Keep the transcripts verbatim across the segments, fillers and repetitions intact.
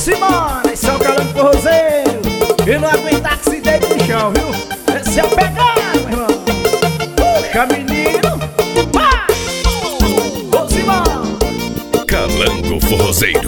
Simone, esse é o Calango Forrozeiro. E não aguentar que se deita no chão, viu? Esse é o pegado, meu irmão. Puxa, menino, vai! Ô, Simone. Calango Forrozeiro.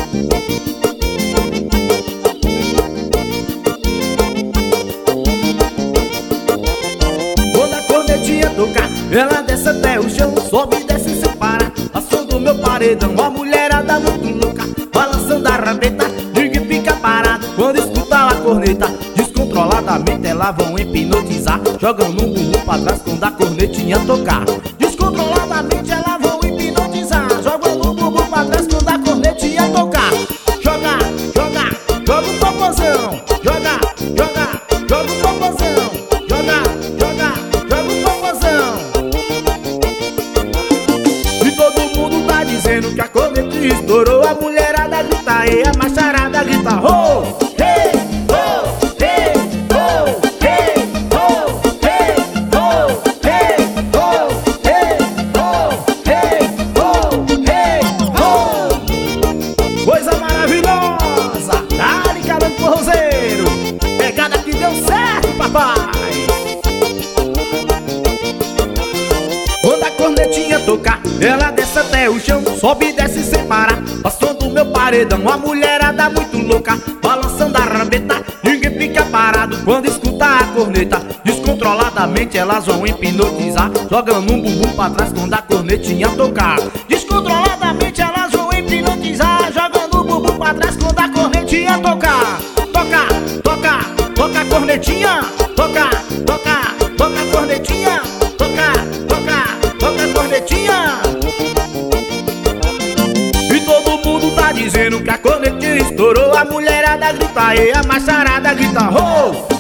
Quando a cornetinha tocar, ela desce até o chão, sobe e desce sem parar. A som do meu paredão, a mulherada muito louca, balançando a rabeta, ninguém fica parado quando escuta a corneta. Descontroladamente elas vão hipnotizar, jogando um bumbum pra trás quando a cornetinha tocar. Descontroladamente elas vão hipnotizar, jogando um bumbum pra trás quando a cornetinha tocar. Joga, joga, joga o popozão. Joga, joga, joga o popozão. Joga, joga, joga o popozão. E todo mundo tá dizendo que a corneta estourou. A mulherada grita e a macharada grita ho, hey, ho, hey, ho, hey, ho, hey, ho, hey, ho, hey, ho, hey, ho, hey, ho. Coisa maravilhosa! Dale, Calango Forrozeiro! Pegada que deu certo, papai! Quando a cornetinha tocar, ela desce até o chão, sobe e desce sem parar. Passou do meu paredão, a mulherada muito louca, balançando a rabeta, ninguém fica parado quando escuta a corneta. Descontroladamente elas vão hipnotizar, jogando um bumbum pra trás quando a cornetinha tocar. Descontroladamente elas vão hipnotizar, jogando um bumbum pra trás quando a cornetinha tocar. Toca, toca, toca a cornetinha. Toca, toca, toca a cornetinha. Toca, toca, toca a cornetinha. E todo mundo tá dizendo que a cornetinha estourou. A mulherada grita e a macharada grita ho,